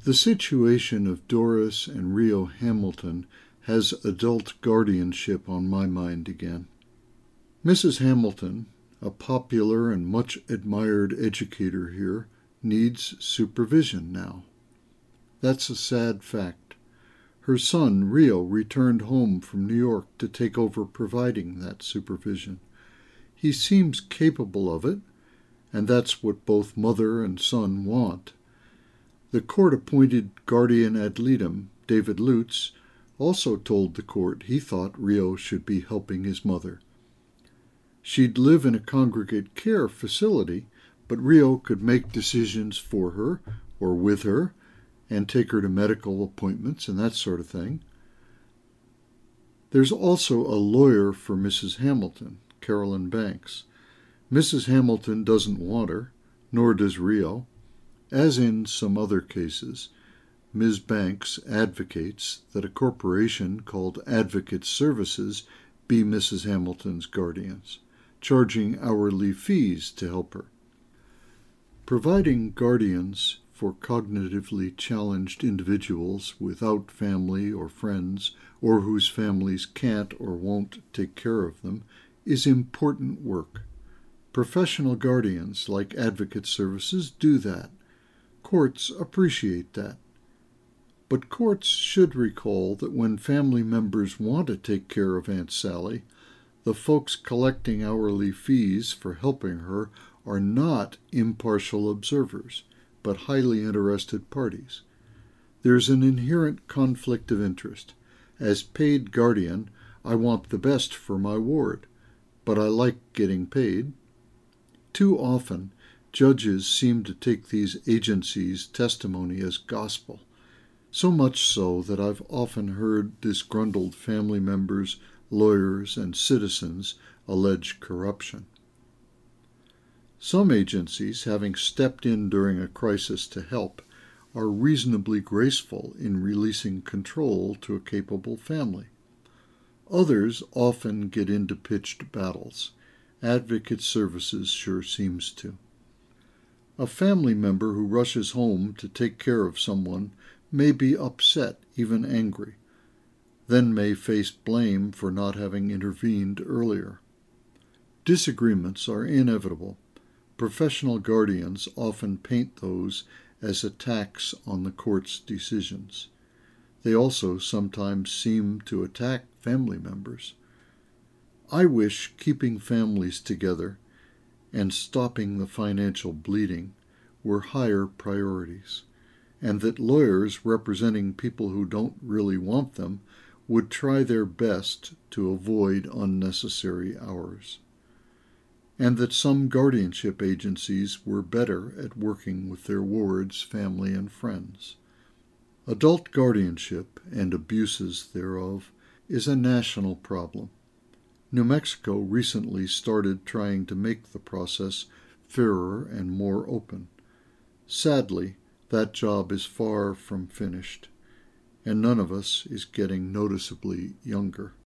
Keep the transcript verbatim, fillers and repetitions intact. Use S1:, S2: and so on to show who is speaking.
S1: The situation of Doris and Rio Hamilton has adult guardianship on my mind again. Missus Hamilton, a popular and much admired educator here, needs supervision now. That's a sad fact. Her son, Rio, returned home from New York to take over providing that supervision. He seems capable of it, and that's what both mother and son want. The court-appointed guardian ad litem, David Lutz, also told the court he thought Rio should be helping his mother. She'd live in a congregate care facility, but Rio could make decisions for her or with her and take her to medical appointments and that sort of thing. There's also a lawyer for Missus Hamilton, Carolyn Banks. Missus Hamilton doesn't want her, nor does Rio. As in some other cases, Miz Banks advocates that a corporation called Advocate Services be Missus Hamilton's guardians, charging hourly fees to help her. Providing guardians for cognitively challenged individuals without family or friends, or whose families can't or won't take care of them, is important work. Professional guardians like Advocate Services do that. Courts appreciate that. But courts should recall that when family members want to take care of Aunt Sally, the folks collecting hourly fees for helping her are not impartial observers, but highly interested parties. There's an inherent conflict of interest. As paid guardian, I want the best for my ward, but I like getting paid. Too often, judges seem to take these agencies' testimony as gospel, so much so that I've often heard disgruntled family members, lawyers, and citizens allege corruption. Some agencies, having stepped in during a crisis to help, are reasonably graceful in releasing control to a capable family. Others often get into pitched battles. Advocate Services sure seems to. A family member who rushes home to take care of someone may be upset, even angry, then may face blame for not having intervened earlier. Disagreements are inevitable. Professional guardians often paint those as attacks on the court's decisions. They also sometimes seem to attack family members. I wish keeping families together and stopping the financial bleeding were higher priorities, and that lawyers representing people who don't really want them would try their best to avoid unnecessary hours, and that some guardianship agencies were better at working with their wards, family, and friends. Adult guardianship and abuses thereof is a national problem. New Mexico recently started trying to make the process fairer and more open. Sadly, that job is far from finished, and none of us is getting noticeably younger.